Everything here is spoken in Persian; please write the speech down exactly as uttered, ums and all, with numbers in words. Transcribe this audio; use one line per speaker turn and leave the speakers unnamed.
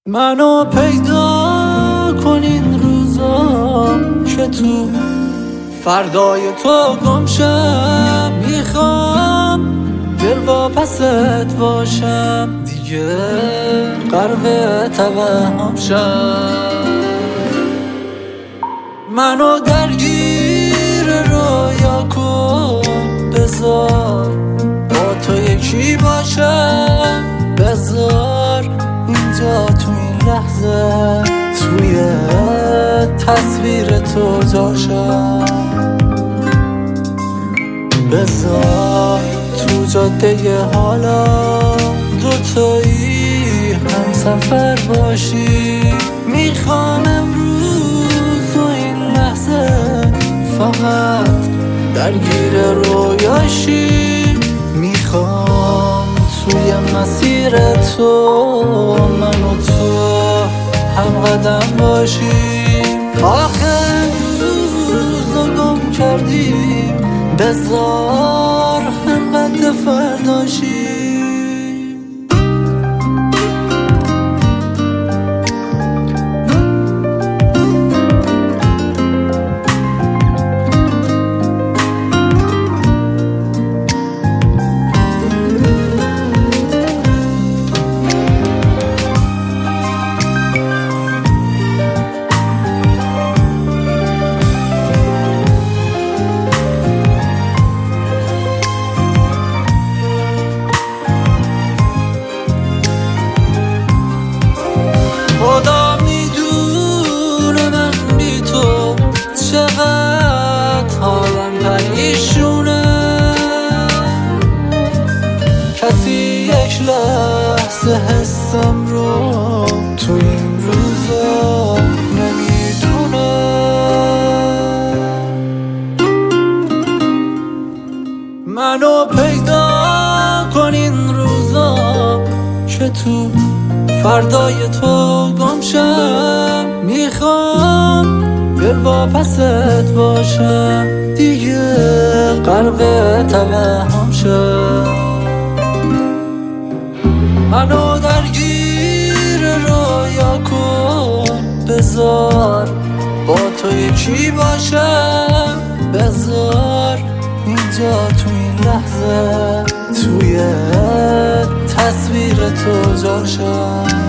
منو پیدا کن این روزا که تو فردای تو گم شم. میخوام دل واپست باشم، دیگه غرق توهم شم. منو درگیر رویا کن، بذار با تو یکی باشم. بذار اینجا تو این لحظه توی تصویر تو جاشم. بذار تو جاده حالا دوتایی هم سفر باشی. میخوام امروز و این لحظه فقط درگیر رویاشی. میخوام توی مسیر تو من و تو هم قدم باشیم. آخر روز رو گم کردیم، بذار هم قد فرداشیم. خدا میدونه من بی تو چقدر حالم پریشونه. کسی یک لحظه حسم رو تو این روزا نمیدونه. منو پیدا کن این روزا که تو فردای تو گم شم. میخوام دل واپست باشم، دیگه غرق توهم شم. منو درگیر رویا کن، بذار با تو یکی باشم. بذار اینجا تو این لحظه توی تصویر تو جاشم.